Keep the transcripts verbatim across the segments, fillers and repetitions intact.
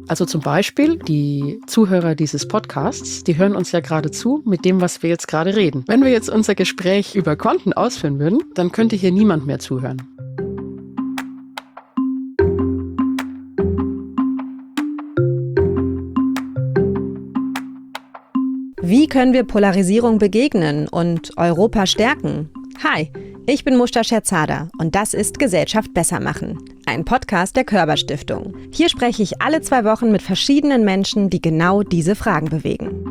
Also zum Beispiel die Zuhörer dieses Podcasts, die hören uns ja gerade zu mit dem, was wir jetzt gerade reden. Wenn wir jetzt unser Gespräch über Quanten ausführen würden, dann könnte hier niemand mehr zuhören. Wie können wir Polarisierung begegnen und Europa stärken? Hi, ich bin Mushta Scherzada und das ist Gesellschaft besser machen, ein Podcast der Körber Stiftung. Hier spreche ich alle zwei Wochen mit verschiedenen Menschen, die genau diese Fragen bewegen.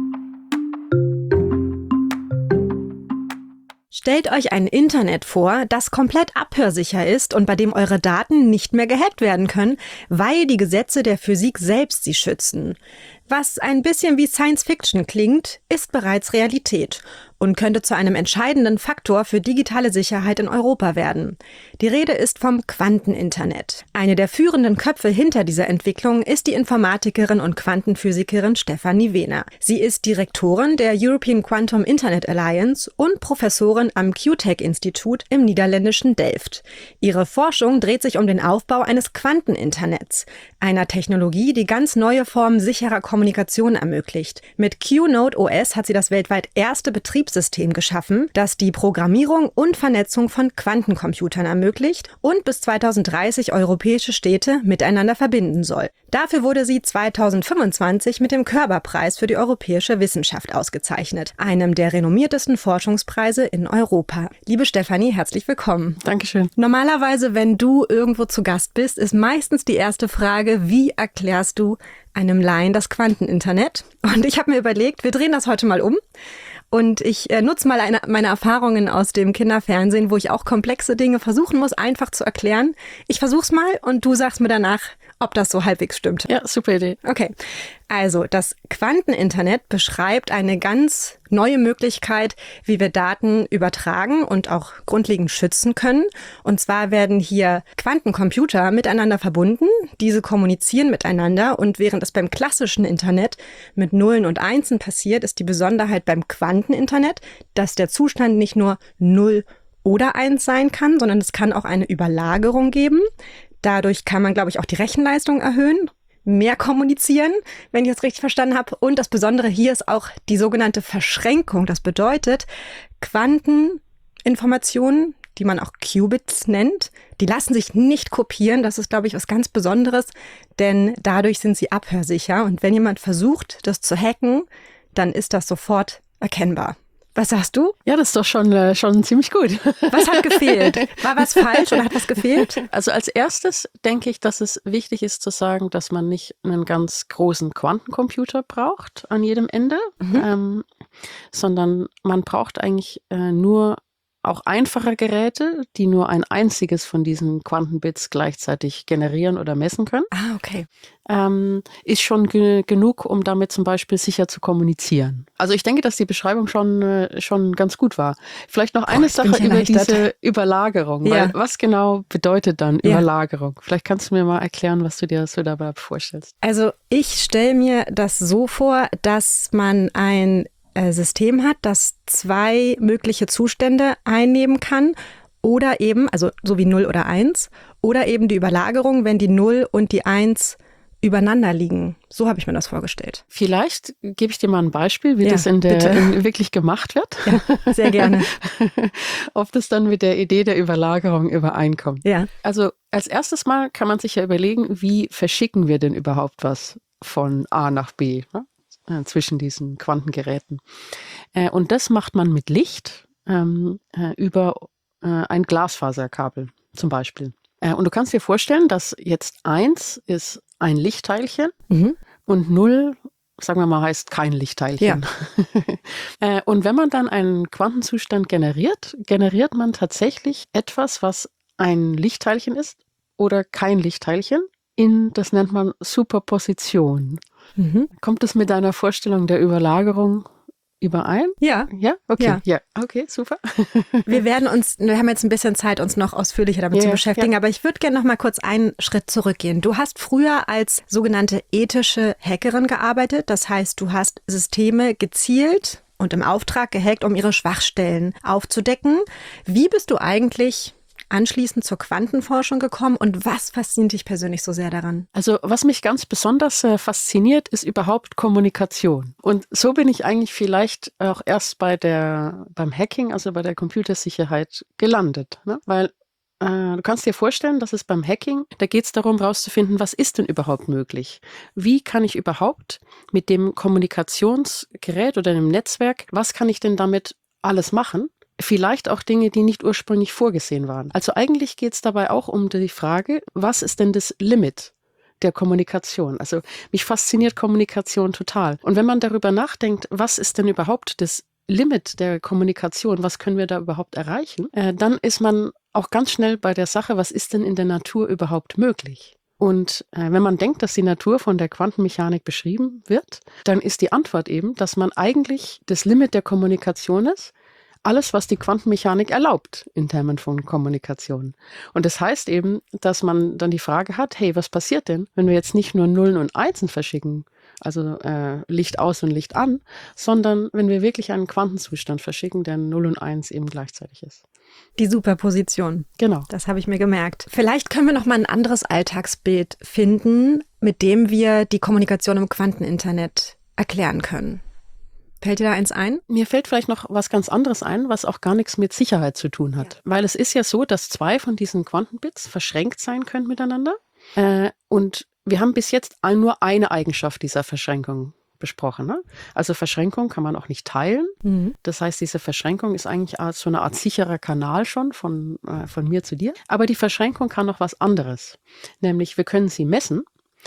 Stellt euch ein Internet vor, das komplett abhörsicher ist und bei dem eure Daten nicht mehr gehackt werden können, weil die Gesetze der Physik selbst sie schützen. Was ein bisschen wie Science Fiction klingt, ist bereits Realität und könnte zu einem entscheidenden Faktor für digitale Sicherheit in Europa werden. Die Rede ist vom Quanteninternet. Eine der führenden Köpfe hinter dieser Entwicklung ist die Informatikerin und Quantenphysikerin Stefanie Wehner. Sie ist Direktorin der European Quantum Internet Alliance und Professorin am Q Tech-Institut im niederländischen Delft. Ihre Forschung dreht sich um den Aufbau eines Quanteninternets, einer Technologie, die ganz neue Formen sicherer Kommunikation ermöglicht. Mit Q Node O S hat sie das weltweit erste Betriebssystem geschaffen, das die Programmierung und Vernetzung von Quantencomputern ermöglicht und bis zweitausenddreißig europäische Städte miteinander verbinden soll. Dafür wurde sie zweitausendfünfundzwanzig mit dem Körber-Preis für die europäische Wissenschaft ausgezeichnet, einem der renommiertesten Forschungspreise in Europa. Liebe Stefanie, herzlich willkommen. Dankeschön. Normalerweise, wenn du irgendwo zu Gast bist, ist meistens die erste Frage, wie erklärst du einem Laien das Quanteninternet? Und ich habe mir überlegt, wir drehen das heute mal um. Und ich äh, nutze mal eine, meine Erfahrungen aus dem Kinderfernsehen, wo ich auch komplexe Dinge versuchen muss, einfach zu erklären. Ich versuch's mal und du sagst mir danach, ob das so halbwegs stimmt. Ja, super Idee. Okay, also das Quanteninternet beschreibt eine ganz neue Möglichkeit, wie wir Daten übertragen und auch grundlegend schützen können. Und zwar werden hier Quantencomputer miteinander verbunden, diese kommunizieren miteinander und während es beim klassischen Internet mit Nullen und Einsen passiert, ist die Besonderheit beim Quanteninternet, dass der Zustand nicht nur Null oder Eins sein kann, sondern es kann auch eine Überlagerung geben. Dadurch kann man, glaube ich, auch die Rechenleistung erhöhen, mehr kommunizieren, wenn ich das richtig verstanden habe. Und das Besondere hier ist auch die sogenannte Verschränkung. Das bedeutet, Quanteninformationen, die man auch Qubits nennt, die lassen sich nicht kopieren. Das ist, glaube ich, was ganz Besonderes, denn dadurch sind sie abhörsicher. Und wenn jemand versucht, das zu hacken, dann ist das sofort erkennbar. Was sagst du? Ja, das ist doch schon, äh, schon ziemlich gut. Was hat gefehlt? War was falsch oder hat was gefehlt? Also als erstes denke ich, dass es wichtig ist zu sagen, dass man nicht einen ganz großen Quantencomputer braucht an jedem Ende, mhm. ähm, sondern man braucht eigentlich äh, nur auch einfache Geräte, die nur ein einziges von diesen Quantenbits gleichzeitig generieren oder messen können. Ah, okay. Ähm, ist schon ge- genug, um damit zum Beispiel sicher zu kommunizieren. Also ich denke, dass die Beschreibung schon, äh, schon ganz gut war. Vielleicht noch eine Boah, Sache über diese Überlagerung. Ja. Weil was genau bedeutet dann ja. Überlagerung? Vielleicht kannst du mir mal erklären, was du dir so dabei vorstellst. Also ich stelle mir das so vor, dass man ein System hat, das zwei mögliche Zustände einnehmen kann oder eben, also so wie null oder eins, oder eben die Überlagerung, wenn die null und die eins übereinander liegen. So habe ich mir das vorgestellt. Vielleicht gebe ich dir mal ein Beispiel, wie ja, das in der in wirklich gemacht wird. Ja, sehr gerne. Ob das dann mit der Idee der Überlagerung übereinkommt. Ja. Also als erstes Mal kann man sich ja überlegen, wie verschicken wir denn überhaupt was von A nach B, ne? Zwischen diesen Quantengeräten. Äh, und das macht man mit Licht ähm, äh, über äh, ein Glasfaserkabel zum Beispiel. Äh, und du kannst dir vorstellen, dass jetzt eins ist ein Lichtteilchen mhm. und null, sagen wir mal, heißt kein Lichtteilchen. Ja. äh, und wenn man dann einen Quantenzustand generiert, generiert man tatsächlich etwas, was ein Lichtteilchen ist oder kein Lichtteilchen. In, das nennt man Superposition. Mhm. Kommt das mit deiner Vorstellung der Überlagerung überein? Ja. Ja? Okay. Ja, ja. Okay, super. Wir werden uns, wir haben jetzt ein bisschen Zeit, uns noch ausführlicher damit yeah, zu beschäftigen, ja. aber ich würde gerne noch mal kurz einen Schritt zurückgehen. Du hast früher als sogenannte ethische Hackerin gearbeitet. Das heißt, du hast Systeme gezielt und im Auftrag gehackt, um ihre Schwachstellen aufzudecken. Wie bist du eigentlich anschließend zur Quantenforschung gekommen und was fasziniert dich persönlich so sehr daran? Also was mich ganz besonders äh, fasziniert, ist überhaupt Kommunikation. Und so bin ich eigentlich vielleicht auch erst bei der, beim Hacking, also bei der Computersicherheit gelandet. Ne? Weil äh, du kannst dir vorstellen, dass es beim Hacking, da geht es darum, herauszufinden, was ist denn überhaupt möglich? Wie kann ich überhaupt mit dem Kommunikationsgerät oder dem Netzwerk, was kann ich denn damit alles machen? Vielleicht auch Dinge, die nicht ursprünglich vorgesehen waren. Also eigentlich geht es dabei auch um die Frage, was ist denn das Limit der Kommunikation? Also mich fasziniert Kommunikation total. Und wenn man darüber nachdenkt, was ist denn überhaupt das Limit der Kommunikation, was können wir da überhaupt erreichen, äh, dann ist man auch ganz schnell bei der Sache, was ist denn in der Natur überhaupt möglich? Und äh, wenn man denkt, dass die Natur von der Quantenmechanik beschrieben wird, dann ist die Antwort eben, dass man eigentlich das Limit der Kommunikation ist, alles, was die Quantenmechanik erlaubt in Termen von Kommunikation. Und das heißt eben, dass man dann die Frage hat, hey, was passiert denn, wenn wir jetzt nicht nur Nullen und Einsen verschicken, also äh, Licht aus und Licht an, sondern wenn wir wirklich einen Quantenzustand verschicken, der Null und Eins eben gleichzeitig ist. Die Superposition. Genau. Das habe ich mir gemerkt. Vielleicht können wir noch mal ein anderes Alltagsbild finden, mit dem wir die Kommunikation im Quanteninternet erklären können. Fällt dir da eins ein? Mir fällt vielleicht noch was ganz anderes ein, was auch gar nichts mit Sicherheit zu tun hat. Ja. Weil es ist ja so, dass zwei von diesen Quantenbits verschränkt sein können miteinander. Äh, und wir haben bis jetzt nur eine Eigenschaft dieser Verschränkung besprochen. Ne? Also Verschränkung kann man auch nicht teilen. Mhm. Das heißt, diese Verschränkung ist eigentlich so eine Art sicherer Kanal schon von, äh, von mir zu dir. Aber die Verschränkung kann noch was anderes. Nämlich, wir können sie messen.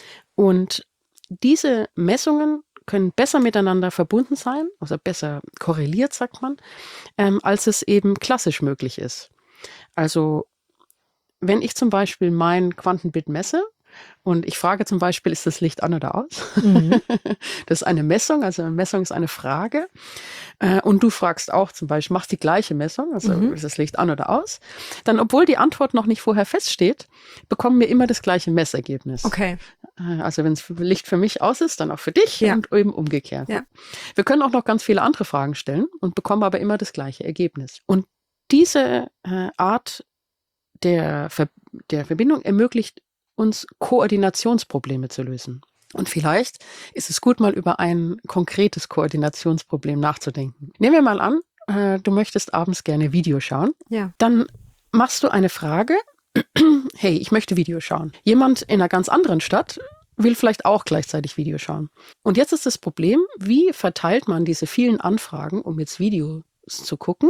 Und diese Messungen können besser miteinander verbunden sein, also besser korreliert, sagt man, ähm, als es eben klassisch möglich ist. Also wenn ich zum Beispiel mein Quantenbit messe und ich frage zum Beispiel, ist das Licht an oder aus? Mhm. Das ist eine Messung, also eine Messung ist eine Frage. Äh, und du fragst auch zum Beispiel, machst die gleiche Messung, also mhm. ist das Licht an oder aus? Dann, obwohl die Antwort noch nicht vorher feststeht, bekommen wir immer das gleiche Messergebnis. Okay. Also wenn das Licht für mich aus ist, dann auch für dich ja. und eben umgekehrt. Ja. Wir können auch noch ganz viele andere Fragen stellen und bekommen aber immer das gleiche Ergebnis. Und diese äh, Art der, Ver- der Verbindung ermöglicht uns Koordinationsprobleme zu lösen. Und vielleicht ist es gut, mal über ein konkretes Koordinationsproblem nachzudenken. Nehmen wir mal an, äh, du möchtest abends gerne Video schauen. Ja. Dann machst du eine Frage. Hey, ich möchte Video schauen. Jemand in einer ganz anderen Stadt will vielleicht auch gleichzeitig Video schauen. Und jetzt ist das Problem, wie verteilt man diese vielen Anfragen, um jetzt Videos zu gucken,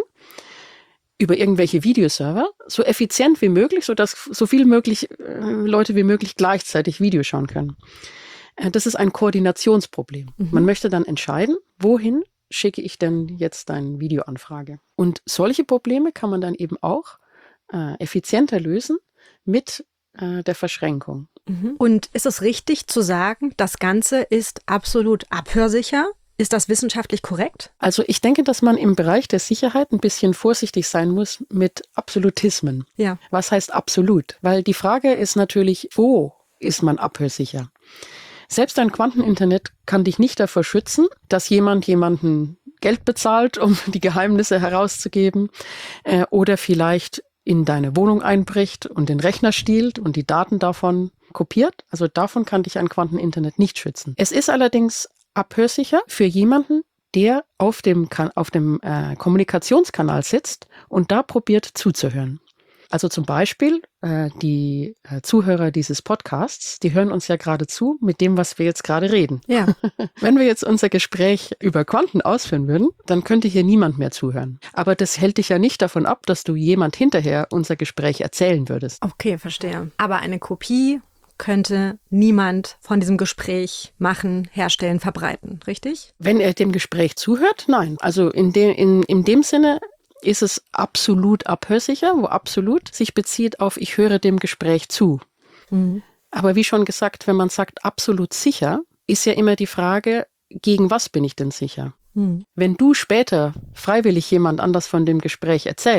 über irgendwelche Videoserver, so effizient wie möglich, sodass so viele möglich, äh, Leute wie möglich gleichzeitig Video schauen können. Äh, das ist ein Koordinationsproblem. Mhm. Man möchte dann entscheiden, wohin schicke ich denn jetzt eine Videoanfrage. Und solche Probleme kann man dann eben auch äh, effizienter lösen mit äh, der Verschränkung. Mhm. Und ist es richtig zu sagen, das Ganze ist absolut abhörsicher? Ist das wissenschaftlich korrekt? Also ich denke, dass man im Bereich der Sicherheit ein bisschen vorsichtig sein muss mit Absolutismen. Ja. Was heißt absolut? Weil die Frage ist natürlich, wo ist man abhörsicher? Selbst ein Quanteninternet kann dich nicht davor schützen, dass jemand jemanden Geld bezahlt, um die Geheimnisse herauszugeben, äh, oder vielleicht in deine Wohnung einbricht und den Rechner stiehlt und die Daten davon kopiert. Also davon kann dich ein Quanteninternet nicht schützen. Es ist allerdings abhörsicher für jemanden, der auf dem, auf dem äh, Kommunikationskanal sitzt und da probiert zuzuhören. Also zum Beispiel äh, die äh, Zuhörer dieses Podcasts, die hören uns ja gerade zu mit dem, was wir jetzt gerade reden. Ja. Wenn wir jetzt unser Gespräch über Quanten ausführen würden, dann könnte hier niemand mehr zuhören. Aber das hält dich ja nicht davon ab, dass du jemand hinterher unser Gespräch erzählen würdest. Okay, verstehe. Aber eine Kopie könnte niemand von diesem Gespräch machen, herstellen, verbreiten, richtig? Wenn er dem Gespräch zuhört, nein. Also in dem, in, in dem Sinne ist es absolut abhörsicher, wo absolut sich bezieht auf, ich höre dem Gespräch zu. Mhm. Aber wie schon gesagt, wenn man sagt absolut sicher, ist ja immer die Frage, gegen was bin ich denn sicher? Mhm. Wenn du später freiwillig jemand anders von dem Gespräch erzählst,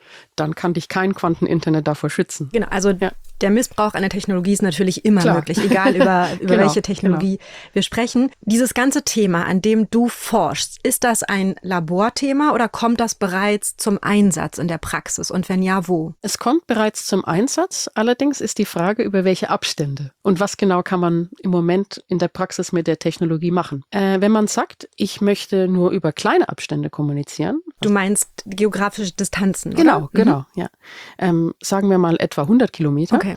dann kann dich kein Quanteninternet davor schützen. Genau, also ja. der Missbrauch einer Technologie ist natürlich immer Klar. möglich, egal über, über genau, welche Technologie genau. wir sprechen. Dieses ganze Thema, an dem du forschst, ist das ein Laborthema oder kommt das bereits zum Einsatz in der Praxis? Und wenn ja, wo? Es kommt bereits zum Einsatz. Allerdings ist die Frage, über welche Abstände und was genau kann man im Moment in der Praxis mit der Technologie machen. Äh, wenn man sagt, ich möchte nur über kleine Abstände kommunizieren. Du meinst geografische Distanzen, Genau, oder? genau, mhm. ja. Ähm, sagen wir mal etwa hundert Kilometer. Okay.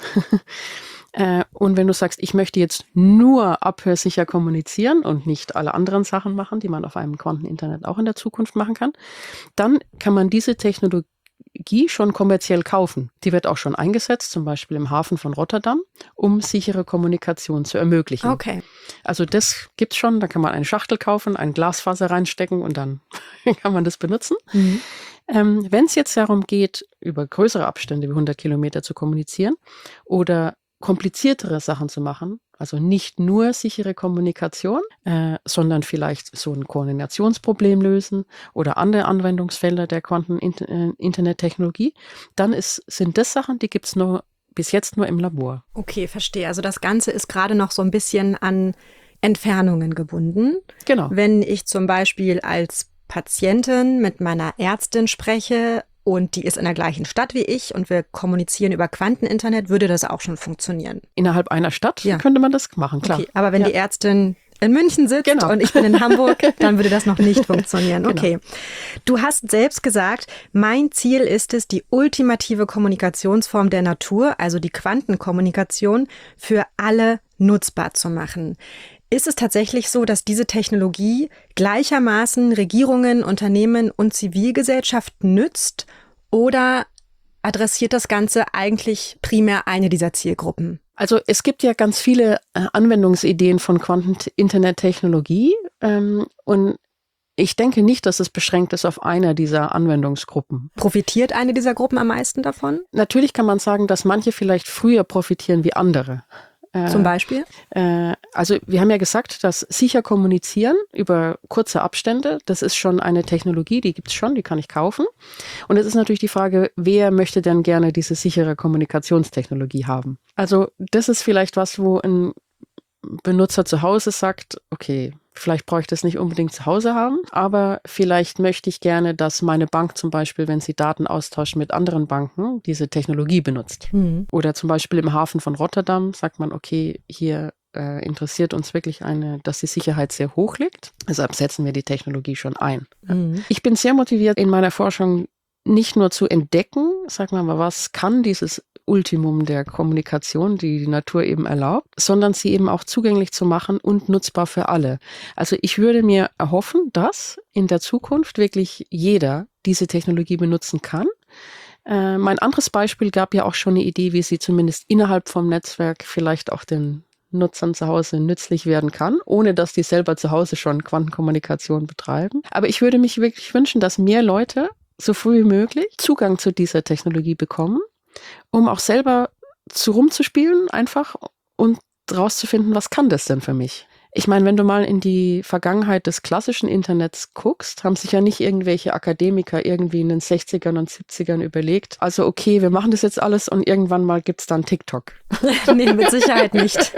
äh, und wenn du sagst, ich möchte jetzt nur abhörsicher kommunizieren und nicht alle anderen Sachen machen, die man auf einem Quanteninternet auch in der Zukunft machen kann, dann kann man diese Technologie schon kommerziell kaufen. Die wird auch schon eingesetzt, zum Beispiel im Hafen von Rotterdam, um sichere Kommunikation zu ermöglichen. Okay. Also das gibt's schon, da kann man eine Schachtel kaufen, ein Glasfaser reinstecken und dann kann man das benutzen. Mhm. Ähm, wenn es jetzt darum geht, über größere Abstände wie hundert Kilometer zu kommunizieren oder kompliziertere Sachen zu machen, also nicht nur sichere Kommunikation, äh, sondern vielleicht so ein Koordinationsproblem lösen oder andere Anwendungsfelder der Quanten-Internet-Technologie, dann ist, sind das Sachen, die gibt's nur bis jetzt nur im Labor. Okay, verstehe. Also das Ganze ist gerade noch so ein bisschen an Entfernungen gebunden. Genau. Wenn ich zum Beispiel als Patientin mit meiner Ärztin spreche und die ist in der gleichen Stadt wie ich und wir kommunizieren über Quanteninternet, würde das auch schon funktionieren. Innerhalb einer Stadt ja. könnte man das machen, klar. Okay, aber wenn ja. die Ärztin in München sitzt genau. und ich bin in Hamburg, dann würde das noch nicht funktionieren. Okay. Genau. Du hast selbst gesagt, mein Ziel ist es, die ultimative Kommunikationsform der Natur, also die Quantenkommunikation, für alle nutzbar zu machen. Ist es tatsächlich so, dass diese Technologie gleichermaßen Regierungen, Unternehmen und Zivilgesellschaft nützt oder adressiert das Ganze eigentlich primär eine dieser Zielgruppen? Also es gibt ja ganz viele äh, Anwendungsideen von Quanten-Internet-Technologie ähm, und ich denke nicht, dass es beschränkt ist auf einer dieser Anwendungsgruppen. Profitiert eine dieser Gruppen am meisten davon? Natürlich kann man sagen, dass manche vielleicht früher profitieren wie andere. Zum Beispiel? Äh, also wir haben ja gesagt, dass sicher kommunizieren über kurze Abstände, das ist schon eine Technologie, die gibt's schon, die kann ich kaufen. Und es ist natürlich die Frage, wer möchte denn gerne diese sichere Kommunikationstechnologie haben? Also das ist vielleicht was, wo ein Benutzer zu Hause sagt, okay, vielleicht brauche ich das nicht unbedingt zu Hause haben, aber vielleicht möchte ich gerne, dass meine Bank zum Beispiel, wenn sie Daten austauscht mit anderen Banken, diese Technologie benutzt. Mhm. Oder zum Beispiel im Hafen von Rotterdam sagt man, okay, hier äh, interessiert uns wirklich eine, dass die Sicherheit sehr hoch liegt. Deshalb setzen wir die Technologie schon ein. Mhm. Ich bin sehr motiviert in meiner Forschung nicht nur zu entdecken, sagen wir mal, was kann dieses Ultimum der Kommunikation, die die Natur eben erlaubt, sondern sie eben auch zugänglich zu machen und nutzbar für alle. Also ich würde mir erhoffen, dass in der Zukunft wirklich jeder diese Technologie benutzen kann. Äh, mein anderes Beispiel gab ja auch schon eine Idee, wie sie zumindest innerhalb vom Netzwerk vielleicht auch den Nutzern zu Hause nützlich werden kann, ohne dass die selber zu Hause schon Quantenkommunikation betreiben. Aber ich würde mich wirklich wünschen, dass mehr Leute so früh wie möglich Zugang zu dieser Technologie bekommen, um auch selber zu rumzuspielen einfach und rauszufinden, was kann das denn für mich? Ich meine, wenn du mal in die Vergangenheit des klassischen Internets guckst, haben sich ja nicht irgendwelche Akademiker irgendwie in den sechzigern und siebzigern überlegt, also okay, wir machen das jetzt alles und irgendwann mal gibt's dann TikTok. Nee, mit Sicherheit nicht.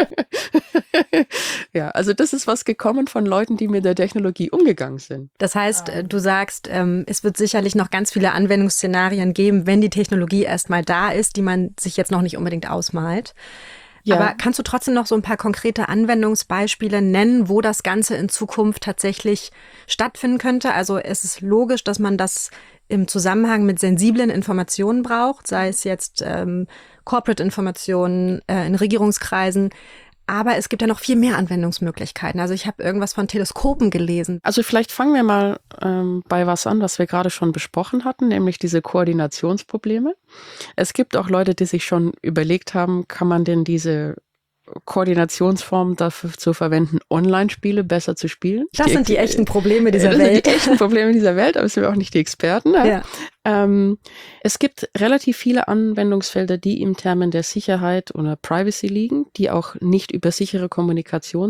Ja, also das ist was gekommen von Leuten, die mit der Technologie umgegangen sind. Das heißt, du sagst, es wird sicherlich noch ganz viele Anwendungsszenarien geben, wenn die Technologie erstmal da ist, die man sich jetzt noch nicht unbedingt ausmalt. Ja. Aber kannst du trotzdem noch so ein paar konkrete Anwendungsbeispiele nennen, wo das Ganze in Zukunft tatsächlich stattfinden könnte? Also es ist logisch, dass man das im Zusammenhang mit sensiblen Informationen braucht, sei es jetzt ähm, Corporate-Informationen äh, in Regierungskreisen. Aber es gibt ja noch viel mehr Anwendungsmöglichkeiten. Also ich habe irgendwas von Teleskopen gelesen. Also vielleicht fangen wir mal ähm, bei was an, was wir gerade schon besprochen hatten, nämlich diese Koordinationsprobleme. Es gibt auch Leute, die sich schon überlegt haben, kann man denn diese Koordinationsform dafür zu verwenden, Online-Spiele besser zu spielen? Das die sind die echten Probleme dieser das Welt. Das sind die echten Probleme dieser Welt, aber sind wir auch nicht die Experten. Ne? Ja. Ähm, es gibt relativ viele Anwendungsfelder, die im Termen der Sicherheit oder Privacy liegen, die auch nicht über sichere Kommunikation sind.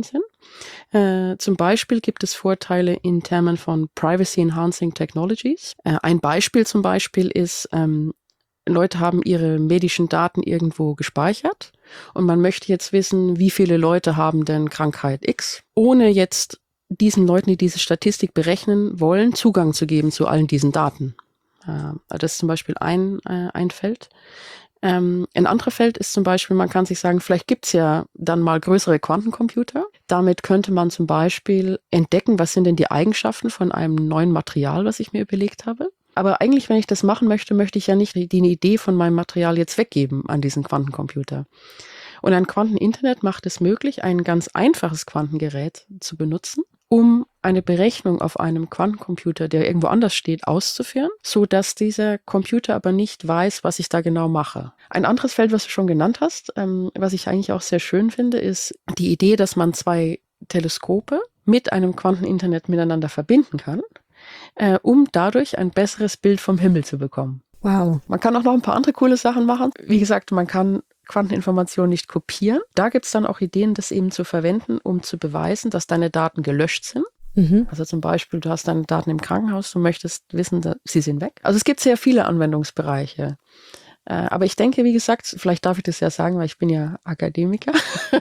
Äh, zum Beispiel gibt es Vorteile in Termen von Privacy Enhancing Technologies. Äh, ein Beispiel zum Beispiel ist, ähm, Leute haben ihre medischen Daten irgendwo gespeichert und man möchte jetzt wissen, wie viele Leute haben denn Krankheit X, ohne jetzt diesen Leuten, die diese Statistik berechnen wollen, Zugang zu geben zu allen diesen Daten. Äh, das ist zum Beispiel ein, äh, ein Feld. Ähm, ein anderes Feld ist zum Beispiel, man kann sich sagen, vielleicht gibt's ja dann mal größere Quantencomputer. Damit könnte man zum Beispiel entdecken, was sind denn die Eigenschaften von einem neuen Material, was ich mir überlegt habe. Aber eigentlich, wenn ich das machen möchte, möchte ich ja nicht die, die Idee von meinem Material jetzt weggeben an diesen Quantencomputer. Und ein Quanteninternet macht es möglich, ein ganz einfaches Quantengerät zu benutzen, um eine Berechnung auf einem Quantencomputer, der irgendwo anders steht, auszuführen, so dass dieser Computer aber nicht weiß, was ich da genau mache. Ein anderes Feld, was du schon genannt hast, ähm, was ich eigentlich auch sehr schön finde, ist die Idee, dass man zwei Teleskope mit einem Quanteninternet miteinander verbinden kann, äh, um dadurch ein besseres Bild vom Himmel zu bekommen. Wow. Man kann auch noch ein paar andere coole Sachen machen. Wie gesagt, man kann Quanteninformationen nicht kopieren. Da gibt es dann auch Ideen, das eben zu verwenden, um zu beweisen, dass deine Daten gelöscht sind. Mhm. Also zum Beispiel, du hast deine Daten im Krankenhaus, du möchtest wissen, dass sie sind weg. Also es gibt sehr viele Anwendungsbereiche. Äh, aber ich denke, wie gesagt, vielleicht darf ich das ja sagen, weil ich bin ja Akademiker,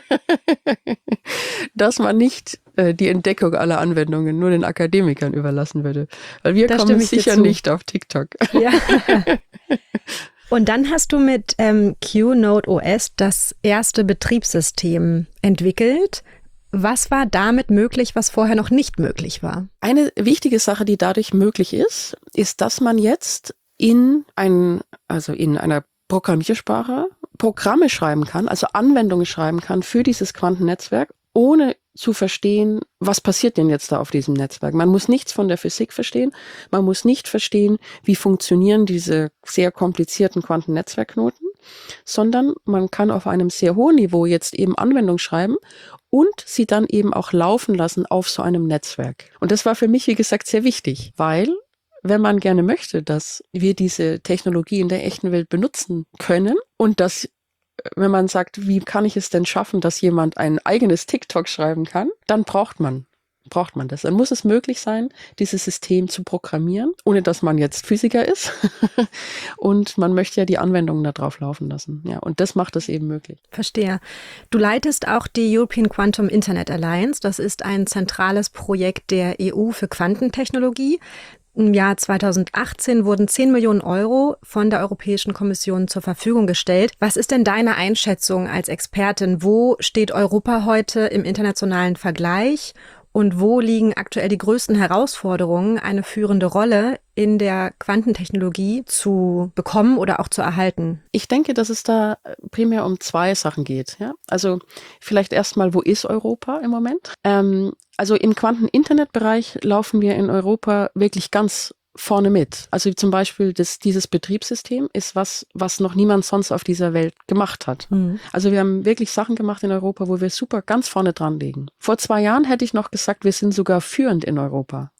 dass man nicht äh, die Entdeckung aller Anwendungen nur den Akademikern überlassen würde. Weil wir Das kommen sicher nicht auf TikTok. Ja. Und dann hast du mit ähm, QNode O S das erste Betriebssystem entwickelt. Was war damit möglich, was vorher noch nicht möglich war? Eine wichtige Sache, die dadurch möglich ist, ist, dass man jetzt in ein, also in einer Programmiersprache Programme schreiben kann, also Anwendungen schreiben kann für dieses Quantennetzwerk, ohne zu verstehen, was passiert denn jetzt da auf diesem Netzwerk. Man muss nichts von der Physik verstehen, man muss nicht verstehen, wie funktionieren diese sehr komplizierten Quantennetzwerkknoten, sondern man kann auf einem sehr hohen Niveau jetzt eben Anwendungen schreiben und sie dann eben auch laufen lassen auf so einem Netzwerk. Und das war für mich, wie gesagt, sehr wichtig, weil wenn man gerne möchte, dass wir diese Technologie in der echten Welt benutzen können und dass, wenn man sagt, wie kann ich es denn schaffen, dass jemand ein eigenes TikTok schreiben kann, dann braucht man, braucht man das. Dann muss es möglich sein, dieses System zu programmieren, ohne dass man jetzt Physiker ist. Und man möchte ja die Anwendungen da drauf laufen lassen. Ja, und das macht es eben möglich. Verstehe. Du leitest auch die European Quantum Internet Alliance. Das ist ein zentrales Projekt der E U für Quantentechnologie. Im Jahr zweitausendachtzehn wurden zehn Millionen Euro von der Europäischen Kommission zur Verfügung gestellt. Was ist denn deine Einschätzung als Expertin? Wo steht Europa heute im internationalen Vergleich? Und wo liegen aktuell die größten Herausforderungen, eine führende Rolle in der Quantentechnologie zu bekommen oder auch zu erhalten? Ich denke, dass es da primär um zwei Sachen geht. Ja? Also vielleicht erstmal, wo ist Europa im Moment? Ähm, also im Quanten-Internet-Bereich laufen wir in Europa wirklich ganz vorne mit. Also zum Beispiel das, dieses Betriebssystem ist was, was noch niemand sonst auf dieser Welt gemacht hat. Mhm. Also wir haben wirklich Sachen gemacht in Europa, wo wir super ganz vorne dran liegen. Vor zwei Jahren hätte ich noch gesagt, wir sind sogar führend in Europa.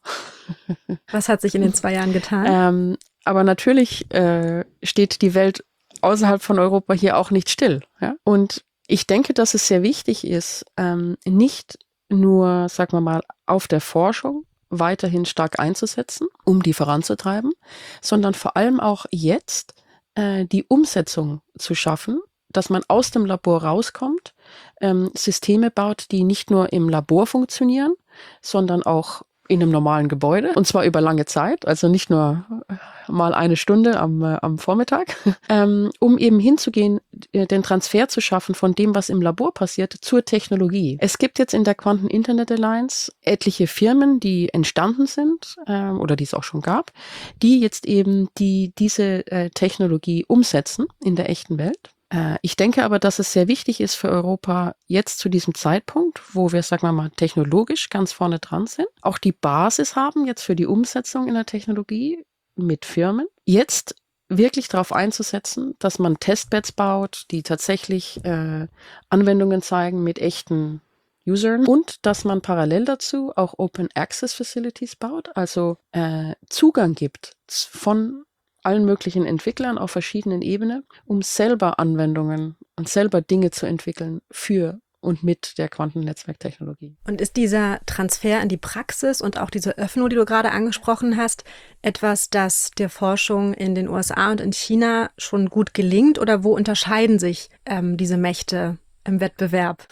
Was hat sich in den zwei Jahren getan? Ähm, aber natürlich äh, steht die Welt außerhalb von Europa hier auch nicht still. Ja? Und ich denke, dass es sehr wichtig ist, ähm, nicht nur, sagen wir mal, auf der Forschung weiterhin stark einzusetzen, um die voranzutreiben, sondern vor allem auch jetzt äh, die Umsetzung zu schaffen, dass man aus dem Labor rauskommt, ähm, Systeme baut, die nicht nur im Labor funktionieren, sondern auch in einem normalen Gebäude, und zwar über lange Zeit, also nicht nur mal eine Stunde am, äh, am Vormittag, ähm, um eben hinzugehen, den Transfer zu schaffen von dem, was im Labor passiert, zur Technologie. Es gibt jetzt in der Quanten Internet Alliance etliche Firmen, die entstanden sind ähm, oder die es auch schon gab, die jetzt eben die diese äh, Technologie umsetzen in der echten Welt. Ich denke aber, dass es sehr wichtig ist für Europa jetzt zu diesem Zeitpunkt, wo wir, sagen wir mal, technologisch ganz vorne dran sind, auch die Basis haben jetzt für die Umsetzung in der Technologie mit Firmen, jetzt wirklich darauf einzusetzen, dass man Testbeds baut, die tatsächlich äh, Anwendungen zeigen mit echten Usern und dass man parallel dazu auch Open Access Facilities baut, also äh, Zugang gibt von allen möglichen Entwicklern auf verschiedenen Ebenen, um selber Anwendungen und selber Dinge zu entwickeln für und mit der Quantennetzwerktechnologie. Und ist dieser Transfer in die Praxis und auch diese Öffnung, die du gerade angesprochen hast, etwas, das der Forschung in den U S A und in China schon gut gelingt, oder wo unterscheiden sich ähm, diese Mächte im Wettbewerb?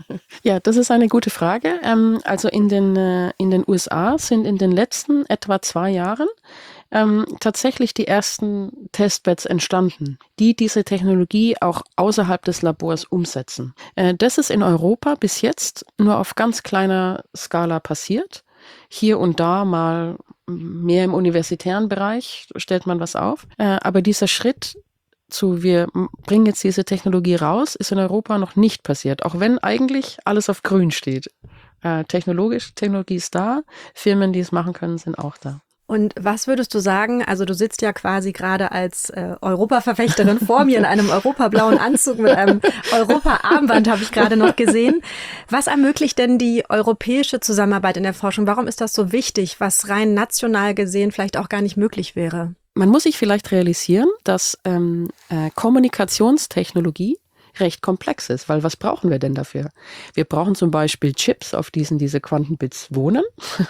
Ja, das ist eine gute Frage. Ähm, also in den, äh, in den U S A sind in den letzten etwa zwei Jahren ähm, tatsächlich die ersten Testbeds entstanden, die diese Technologie auch außerhalb des Labors umsetzen. Äh, das ist in Europa bis jetzt nur auf ganz kleiner Skala passiert. Hier und da mal mehr im universitären Bereich stellt man was auf. Äh, aber dieser Schritt zu, wir bringen jetzt diese Technologie raus, ist in Europa noch nicht passiert, auch wenn eigentlich alles auf grün steht. Äh, technologisch, Technologie ist da, Firmen, die es machen können, sind auch da. Und was würdest du sagen, also du sitzt ja quasi gerade als äh, Europaverfechterin vor mir in einem europablauen Anzug mit einem Europa-Armband, habe ich gerade noch gesehen. Was ermöglicht denn die europäische Zusammenarbeit in der Forschung? Warum ist das so wichtig, was rein national gesehen vielleicht auch gar nicht möglich wäre? Man muss sich vielleicht realisieren, dass ähm, äh, Kommunikationstechnologie recht komplex ist, weil was brauchen wir denn dafür? Wir brauchen zum Beispiel Chips, auf diesen diese Quantenbits wohnen.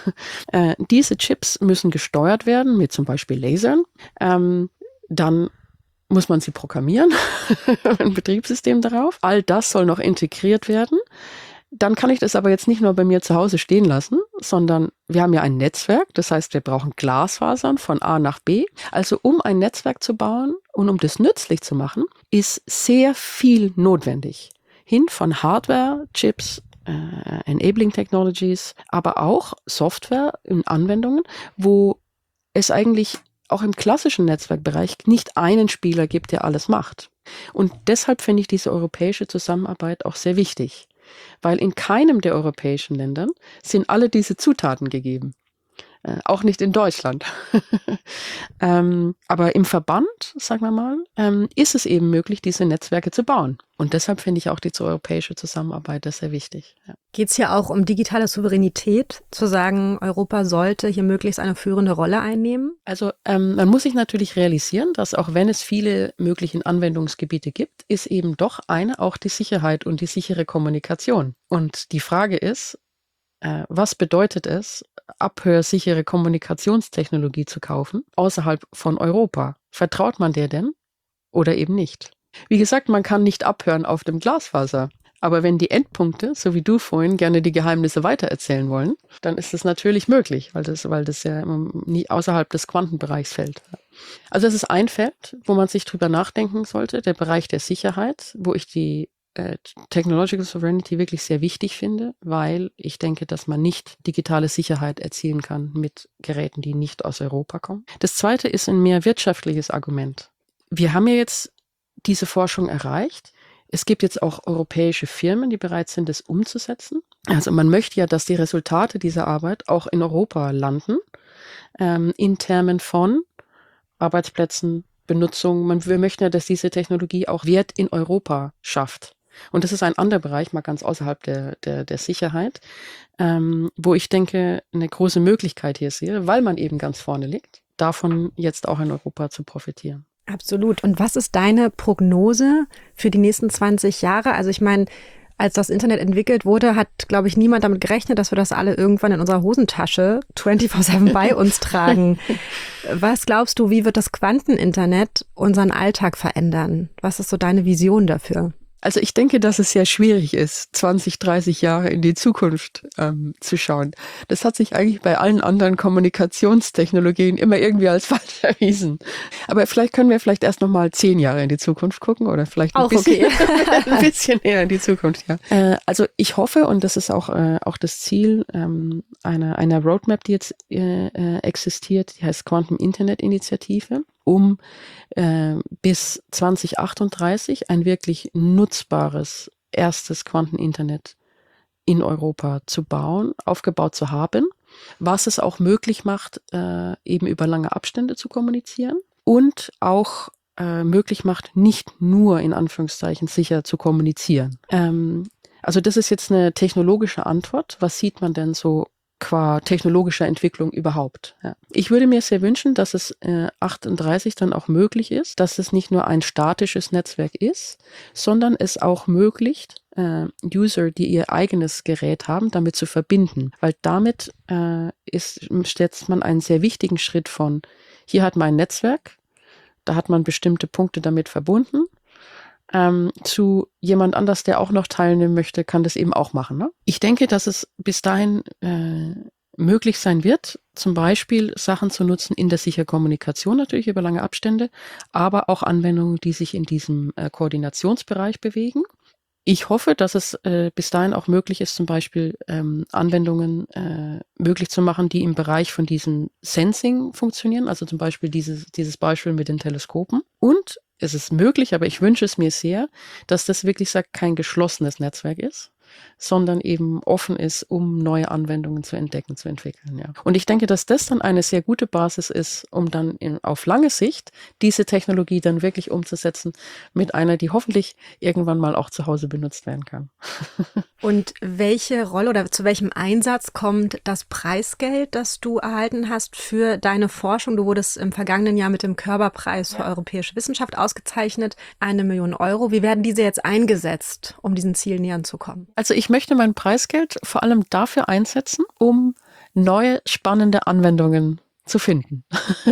äh, diese Chips müssen gesteuert werden mit zum Beispiel Lasern. Ähm, dann muss man sie programmieren, ein Betriebssystem darauf. All das soll noch integriert werden. Dann kann ich das aber jetzt nicht nur bei mir zu Hause stehen lassen, sondern wir haben ja ein Netzwerk. Das heißt, wir brauchen Glasfasern von A nach B. Also um ein Netzwerk zu bauen und um das nützlich zu machen, ist sehr viel notwendig. Hin von Hardware, Chips, äh, Enabling Technologies, aber auch Software in Anwendungen, wo es eigentlich auch im klassischen Netzwerkbereich nicht einen Spieler gibt, der alles macht. Und deshalb finde ich diese europäische Zusammenarbeit auch sehr wichtig. Weil in keinem der europäischen Ländern sind alle diese Zutaten gegeben. Äh, auch nicht in Deutschland. ähm, aber im Verband, sagen wir mal, ähm, ist es eben möglich, diese Netzwerke zu bauen. Und deshalb finde ich auch die europäische Zusammenarbeit sehr wichtig. Ja. Geht es hier auch um digitale Souveränität, zu sagen, Europa sollte hier möglichst eine führende Rolle einnehmen? Also ähm, man muss sich natürlich realisieren, dass auch wenn es viele mögliche Anwendungsgebiete gibt, ist eben doch eine auch die Sicherheit und die sichere Kommunikation. Und die Frage ist, äh, was bedeutet es, abhörsichere Kommunikationstechnologie zu kaufen außerhalb von Europa? Vertraut man der denn oder eben nicht? Wie gesagt, man kann nicht abhören auf dem Glasfaser. Aber wenn die Endpunkte, so wie du vorhin, gerne die Geheimnisse weitererzählen wollen, dann ist das natürlich möglich, weil das, weil das ja nie außerhalb des Quantenbereichs fällt. Also das ist ein Feld, wo man sich drüber nachdenken sollte, der Bereich der Sicherheit, wo ich die äh, Technological Sovereignty wirklich sehr wichtig finde, weil ich denke, dass man nicht digitale Sicherheit erzielen kann mit Geräten, die nicht aus Europa kommen. Das zweite ist ein mehr wirtschaftliches Argument. Wir haben ja jetzt diese Forschung erreicht. Es gibt jetzt auch europäische Firmen, die bereit sind, das umzusetzen. Also man möchte ja, dass die Resultate dieser Arbeit auch in Europa landen, ähm, in Termen von Arbeitsplätzen, Benutzung. Man, wir möchten ja, dass diese Technologie auch Wert in Europa schafft. Und das ist ein anderer Bereich, mal ganz außerhalb der, der, der Sicherheit, ähm, wo ich denke, eine große Möglichkeit hier sehe, weil man eben ganz vorne liegt, davon jetzt auch in Europa zu profitieren. Absolut. Und was ist deine Prognose für die nächsten zwanzig Jahre? Also ich meine, als das Internet entwickelt wurde, hat, glaube ich, niemand damit gerechnet, dass wir das alle irgendwann in unserer Hosentasche vierundzwanzig sieben bei uns tragen. Was glaubst du, wie wird das Quanteninternet unseren Alltag verändern? Was ist so deine Vision dafür? Also ich denke, dass es sehr schwierig ist, zwanzig, dreißig Jahre in die Zukunft ähm, zu schauen. Das hat sich eigentlich bei allen anderen Kommunikationstechnologien immer irgendwie als falsch erwiesen. Aber vielleicht können wir vielleicht erst noch mal zehn Jahre in die Zukunft gucken oder vielleicht ein, auch bisschen, okay. ein bisschen näher in die Zukunft. Ja. Äh, also ich hoffe, und das ist auch, äh, auch das Ziel ähm, einer, einer Roadmap, die jetzt äh, äh, existiert, die heißt Quantum Internet Initiative, um äh, bis zwanzig achtunddreißig ein wirklich nutzbares erstes Quanteninternet in Europa zu bauen, aufgebaut zu haben, was es auch möglich macht, äh, eben über lange Abstände zu kommunizieren und auch äh, möglich macht, nicht nur in Anführungszeichen sicher zu kommunizieren. Ähm, also das ist jetzt eine technologische Antwort. Was sieht man denn so qua technologischer Entwicklung überhaupt? Ja. Ich würde mir sehr wünschen, dass es äh, achtunddreißig dann auch möglich ist, dass es nicht nur ein statisches Netzwerk ist, sondern es auch ermöglicht, äh, User, die ihr eigenes Gerät haben, damit zu verbinden. Weil damit äh, ist, setzt man einen sehr wichtigen Schritt von, hier hat man ein Netzwerk, da hat man bestimmte Punkte damit verbunden, ähm, zu jemand anders, der auch noch teilnehmen möchte, kann das eben auch machen. Ne? Ich denke, dass es bis dahin äh, möglich sein wird, zum Beispiel Sachen zu nutzen in der sicheren Kommunikation, natürlich über lange Abstände, aber auch Anwendungen, die sich in diesem äh, Koordinationsbereich bewegen. Ich hoffe, dass es äh, bis dahin auch möglich ist, zum Beispiel ähm, Anwendungen äh, möglich zu machen, die im Bereich von diesem Sensing funktionieren, also zum Beispiel dieses, dieses Beispiel mit den Teleskopen. Und es ist möglich, aber ich wünsche es mir sehr, dass das wirklich sagt, kein geschlossenes Netzwerk ist, sondern eben offen ist, um neue Anwendungen zu entdecken, zu entwickeln. Ja. Und ich denke, dass das dann eine sehr gute Basis ist, um dann in, auf lange Sicht diese Technologie dann wirklich umzusetzen mit einer, die hoffentlich irgendwann mal auch zu Hause benutzt werden kann. Und welche Rolle oder zu welchem Einsatz kommt das Preisgeld, das du erhalten hast für deine Forschung? Du wurdest im vergangenen Jahr mit dem Körber-Preis für europäische Wissenschaft ausgezeichnet, eine Million Euro. Wie werden diese jetzt eingesetzt, um diesen Zielen näher zu kommen? Also ich möchte mein Preisgeld vor allem dafür einsetzen, um neue spannende Anwendungen zu finden.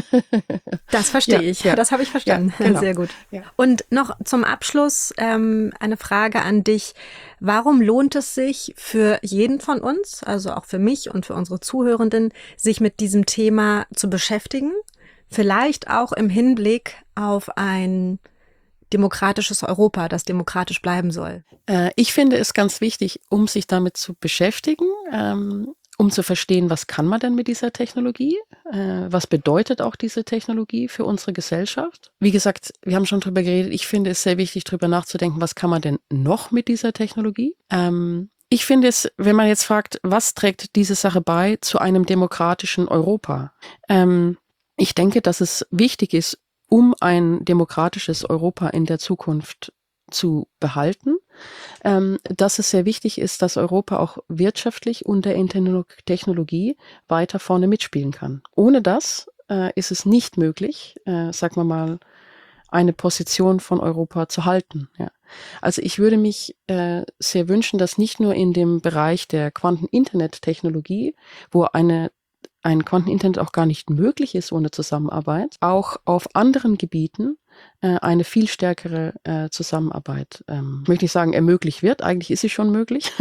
Das verstehe ja, ich. Ja. Das habe ich verstanden. Ja, genau. Sehr gut. Ja. Und noch zum Abschluss ähm, eine Frage an dich. Warum lohnt es sich für jeden von uns, also auch für mich und für unsere Zuhörenden, sich mit diesem Thema zu beschäftigen? Vielleicht auch im Hinblick auf ein demokratisches Europa, das demokratisch bleiben soll. Äh, ich finde es ganz wichtig, um sich damit zu beschäftigen, ähm, um zu verstehen, was kann man denn mit dieser Technologie? Äh, was bedeutet auch diese Technologie für unsere Gesellschaft? Wie gesagt, wir haben schon drüber geredet. Ich finde es sehr wichtig, drüber nachzudenken, was kann man denn noch mit dieser Technologie? Ähm, ich finde es, wenn man jetzt fragt, was trägt diese Sache bei zu einem demokratischen Europa? Ähm, ich denke, dass es wichtig ist, um ein demokratisches Europa in der Zukunft zu behalten, ähm, dass es sehr wichtig ist, dass Europa auch wirtschaftlich und der Technologie weiter vorne mitspielen kann. Ohne das äh, ist es nicht möglich, äh, sagen wir mal, eine Position von Europa zu halten. Ja. Also ich würde mich äh, sehr wünschen, dass nicht nur in dem Bereich der Quanten-Internet-Technologie, wo eine ein Quanteninternet auch gar nicht möglich ist ohne Zusammenarbeit, auch auf anderen Gebieten äh, eine viel stärkere äh, Zusammenarbeit, ähm, ich möchte nicht sagen ermöglicht wird, eigentlich ist sie schon möglich,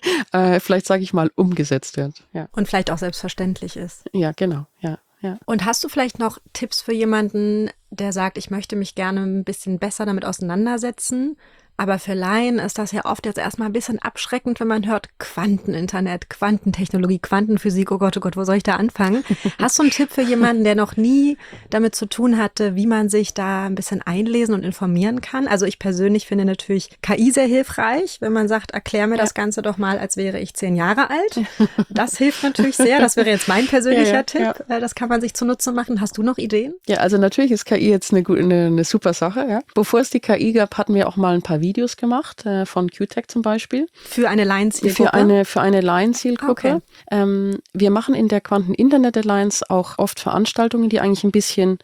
äh, vielleicht sage ich mal umgesetzt wird. Ja. Und vielleicht auch selbstverständlich ist. Ja, genau, ja. Ja. Und hast du vielleicht noch Tipps für jemanden, der sagt, ich möchte mich gerne ein bisschen besser damit auseinandersetzen? Aber für Laien ist das ja oft jetzt erstmal ein bisschen abschreckend, wenn man hört Quanteninternet, Quantentechnologie, Quantenphysik, oh Gott, oh Gott, wo soll ich da anfangen? Hast du einen Tipp für jemanden, der noch nie damit zu tun hatte, wie man sich da ein bisschen einlesen und informieren kann? Also ich persönlich finde natürlich K I sehr hilfreich, wenn man sagt, erklär mir ja. das Ganze doch mal, als wäre ich zehn Jahre alt. Das hilft natürlich sehr. Das wäre jetzt mein persönlicher ja, ja, Tipp. Ja. Das kann man sich zunutze machen. Hast du noch Ideen? Ja, also natürlich ist K I jetzt eine, eine, eine super Sache. Ja. Bevor es die K I gab, hatten wir auch mal ein paar Videos gemacht, äh, von Q Tech zum Beispiel. Für eine Laienzielgruppe? Für eine, für eine Laienzielgruppe. Okay. Ähm, wir machen in der Quanten Internet Alliance auch oft Veranstaltungen, die eigentlich ein bisschen,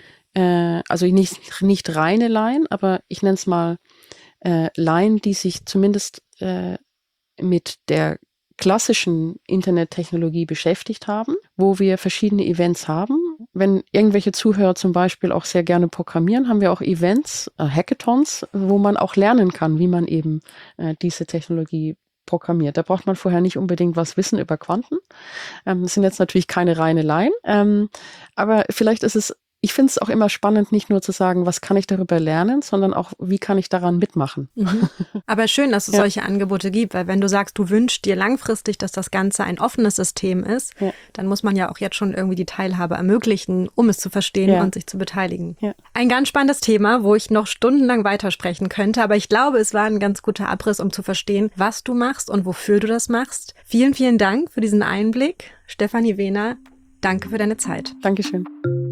äh, also nicht, nicht reine Laien, aber ich nenne es mal äh, Laien, die sich zumindest äh, mit der klassischen Internettechnologie beschäftigt haben, wo wir verschiedene Events haben. Wenn irgendwelche Zuhörer zum Beispiel auch sehr gerne programmieren, haben wir auch Events, äh, Hackathons, wo man auch lernen kann, wie man eben äh, diese Technologie programmiert. Da braucht man vorher nicht unbedingt was wissen über Quanten. Ähm, das sind jetzt natürlich keine reine Laien, ähm, aber vielleicht ist es Ich finde es auch immer spannend, nicht nur zu sagen, was kann ich darüber lernen, sondern auch, wie kann ich daran mitmachen. Mhm. Aber schön, dass es ja. solche Angebote gibt, weil wenn du sagst, du wünschst dir langfristig, dass das Ganze ein offenes System ist, ja. dann muss man ja auch jetzt schon irgendwie die Teilhabe ermöglichen, um es zu verstehen ja. und sich zu beteiligen. Ja. Ein ganz spannendes Thema, wo ich noch stundenlang weitersprechen könnte, aber ich glaube, es war ein ganz guter Abriss, um zu verstehen, was du machst und wofür du das machst. Vielen, vielen Dank für diesen Einblick. Stefanie Wehner, danke für deine Zeit. Dankeschön.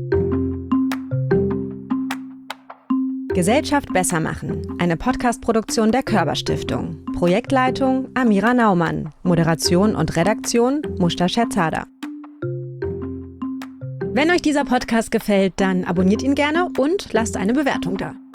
Gesellschaft besser machen. Eine Podcast-Produktion der Körber Stiftung. Projektleitung Amira Naumann. Moderation und Redaktion Mushta Scherzada. Wenn euch dieser Podcast gefällt, dann abonniert ihn gerne und lasst eine Bewertung da.